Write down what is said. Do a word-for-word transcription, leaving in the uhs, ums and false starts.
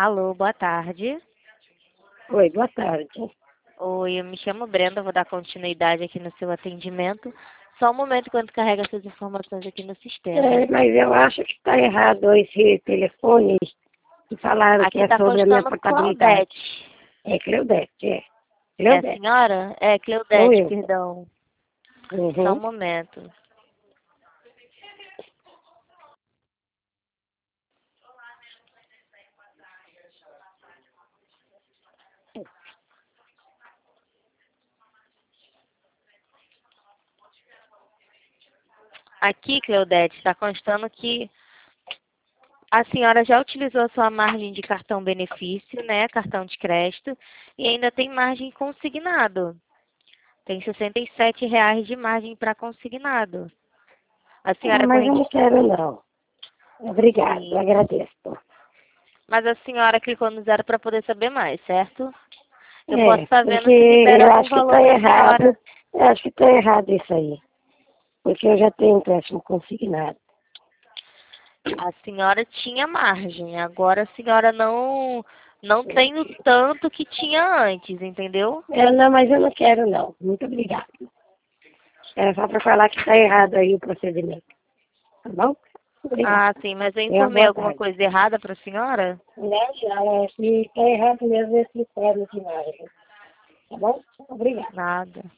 Alô, boa tarde. Oi, boa tarde. Oi, eu me chamo Brenda, vou dar continuidade aqui no seu atendimento. Só um momento enquanto carrega essas informações aqui no sistema. É, mas eu acho que está errado esse telefone que falaram que Aqui é está sobre a minha constando portabilidade. Claudete. É Cleudete, é. É a Cleudete, senhora? É, sou Cleudete, eu. perdão. Só um Uhum. momento. Aqui, Cleudete, está constando que a senhora já utilizou a sua margem de cartão benefício, né? Cartão de crédito, e ainda tem margem consignado. Tem sessenta e sete reais de margem para consignado. A Ah, senhora mas eu corrente. não quero, não. Obrigado, Sim. agradeço. Mas a senhora clicou no zero para poder saber mais, certo? Eu posso É, estar porque vendo se libera eu algum acho que valor está para a errado. senhora. Eu acho que está errado isso aí. Porque eu já tenho empréstimo consignado. A senhora tinha margem, agora a senhora não não tem o tanto que tinha antes, entendeu? É, não, mas eu não quero, não. Muito obrigado. Era só para falar que está errado aí o procedimento. Tá bom? Obrigado. Ah, sim, mas eu Tenha uma informei boa alguma tarde. coisa errada para a senhora? Não, já, se está errado mesmo esse termo de imagem. Tá bom? Obrigada. Nada.